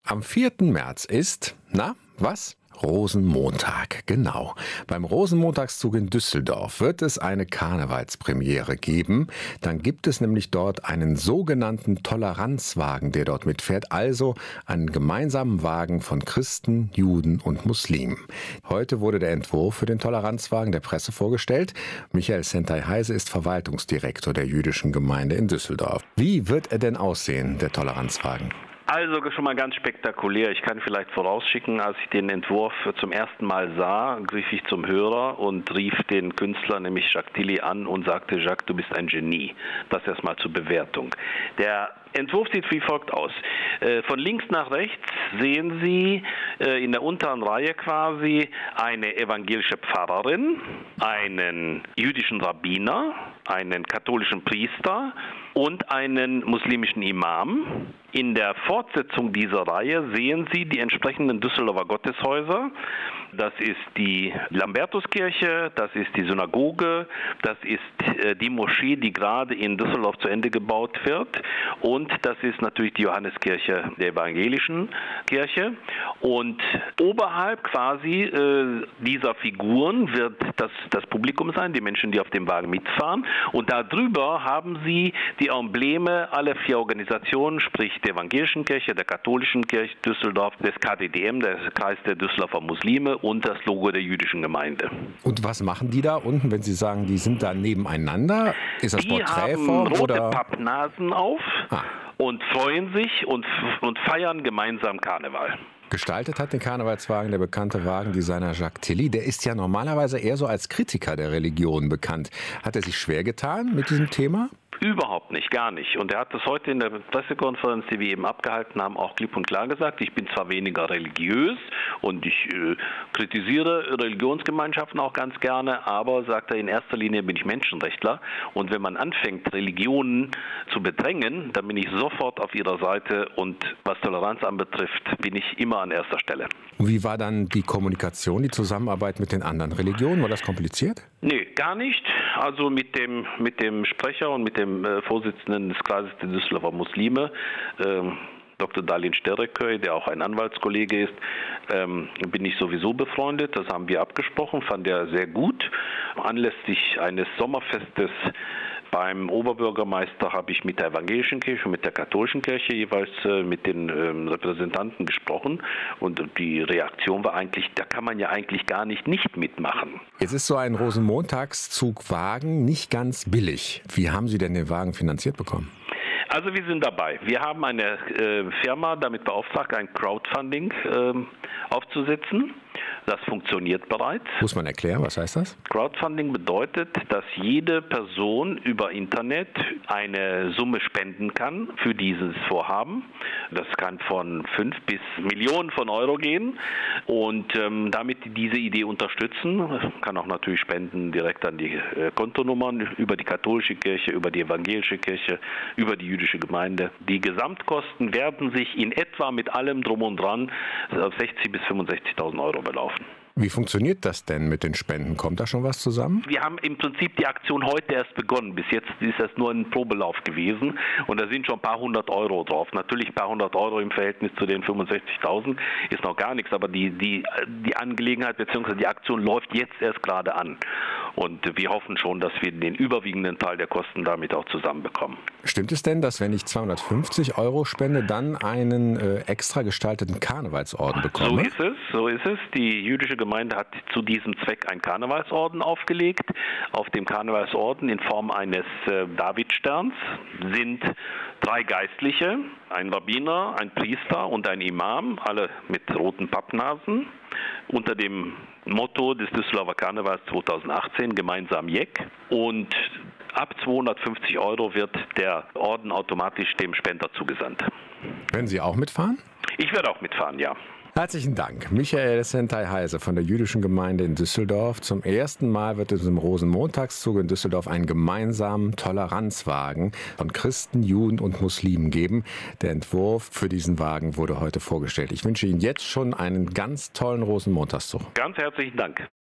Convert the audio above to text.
Am 4. März ist, na, was? Rosenmontag, genau. Beim Rosenmontagszug in Düsseldorf wird es eine Karnevalspremiere geben. Dann gibt es nämlich dort einen sogenannten Toleranzwagen, der dort mitfährt, also einen gemeinsamen Wagen von Christen, Juden und Muslimen. Heute wurde der Entwurf für den Toleranzwagen der Presse vorgestellt. Michael Sentay-Heise ist Verwaltungsdirektor der jüdischen Gemeinde in Düsseldorf. Wie wird er denn aussehen, der Toleranzwagen? Also schon mal ganz spektakulär. Ich kann vielleicht vorausschicken, als ich den Entwurf zum ersten Mal sah, griff ich zum Hörer und rief den Künstler, nämlich Jacques Tilly, an und sagte: Jacques, du bist ein Genie. Das erstmal zur Bewertung. Der Entwurf sieht wie folgt aus. Von links nach rechts sehen Sie in der unteren Reihe quasi eine evangelische Pfarrerin, einen jüdischen Rabbiner, einen katholischen Priester und einen muslimischen Imam. In der Fortsetzung dieser Reihe sehen Sie die entsprechenden Düsseldorfer Gotteshäuser. Das ist die Lambertuskirche, das ist die Synagoge, das ist die Moschee, die gerade in Düsseldorf zu Ende gebaut wird, und das ist natürlich die Johanneskirche der evangelischen Kirche. Und oberhalb quasi dieser Figuren wird das Publikum sein, die Menschen, die auf dem Wagen mitfahren, und darüber haben Sie die Embleme aller 4 Organisationen, sprich der evangelischen Kirche, der katholischen Kirche Düsseldorf, des KDDM, der Kreis der Düsseldorfer Muslime, und das Logo der jüdischen Gemeinde. Und was machen die da unten, wenn Sie sagen, die sind da nebeneinander? Ist das Porträtform? Die haben rote oder? Pappnasen auf und freuen sich und feiern gemeinsam Karneval. Gestaltet hat den Karnevalswagen der bekannte Wagendesigner Jacques Tilly. Der ist ja normalerweise eher so als Kritiker der Religion bekannt. Hat er sich schwer getan mit diesem Thema? Überhaupt nicht, gar nicht. Und er hat das heute in der Pressekonferenz, die wir eben abgehalten haben, auch klipp und klar gesagt: Ich bin zwar weniger religiös und ich kritisiere Religionsgemeinschaften auch ganz gerne, aber, sagt er, in erster Linie bin ich Menschenrechtler. Und wenn man anfängt, Religionen zu bedrängen, dann bin ich sofort auf ihrer Seite. Und was Toleranz anbetrifft, bin ich immer an erster Stelle. Und wie war dann die Kommunikation, die Zusammenarbeit mit den anderen Religionen? War das kompliziert? Nee, gar nicht. Also mit dem Sprecher und mit dem Vorsitzenden des Kreises der Düsseldorfer Muslime, Dr. Dalin Stereköy, der auch ein Anwaltskollege ist, bin ich sowieso befreundet. Das haben wir abgesprochen, fand er sehr gut. Anlässlich eines Sommerfestes beim Oberbürgermeister habe ich mit der evangelischen Kirche und mit der katholischen Kirche jeweils mit den Repräsentanten gesprochen, und die Reaktion war eigentlich: Da kann man ja eigentlich gar nicht mitmachen. Jetzt ist so ein Rosenmontagszugwagen nicht ganz billig. Wie haben Sie denn den Wagen finanziert bekommen? Also wir sind dabei. Wir haben eine Firma damit beauftragt, ein Crowdfunding aufzusetzen. Das funktioniert bereits. Muss man erklären, was heißt das? Crowdfunding bedeutet, dass jede Person über Internet eine Summe spenden kann für dieses Vorhaben. Das kann von 5 bis Millionen von Euro gehen. Und damit diese Idee unterstützen, kann auch natürlich spenden direkt an die Kontonummern über die katholische Kirche, über die evangelische Kirche, über die jüdische Gemeinde. Die Gesamtkosten werden sich in etwa mit allem Drum und Dran auf 60.000 bis 65.000 Euro belaufen. Wie funktioniert das denn mit den Spenden? Kommt da schon was zusammen? Wir haben im Prinzip die Aktion heute erst begonnen. Bis jetzt ist das nur ein Probelauf gewesen, und da sind schon ein paar 100 Euro drauf. Natürlich ein paar 100 Euro im Verhältnis zu den 65.000 ist noch gar nichts, aber die Angelegenheit bzw. die Aktion läuft jetzt erst gerade an. Und wir hoffen schon, dass wir den überwiegenden Teil der Kosten damit auch zusammenbekommen. Stimmt es denn, dass wenn ich 250 Euro spende, dann einen extra gestalteten Karnevalsorden bekomme? So ist es. Die jüdische Gemeinde hat zu diesem Zweck einen Karnevalsorden aufgelegt. Auf dem Karnevalsorden in Form eines Davidsterns sind 3 Geistliche, ein Rabbiner, ein Priester und ein Imam, alle mit roten Pappnasen, unter dem Motto des Düsseldorfer Karnevals 2018, gemeinsam Jeck. Und ab 250 Euro wird der Orden automatisch dem Spender zugesandt. Werden Sie auch mitfahren? Ich werde auch mitfahren, ja. Herzlichen Dank. Michael Sentay-Heise von der jüdischen Gemeinde in Düsseldorf. Zum ersten Mal wird es im Rosenmontagszug in Düsseldorf einen gemeinsamen Toleranzwagen von Christen, Juden und Muslimen geben. Der Entwurf für diesen Wagen wurde heute vorgestellt. Ich wünsche Ihnen jetzt schon einen ganz tollen Rosenmontagszug. Ganz herzlichen Dank.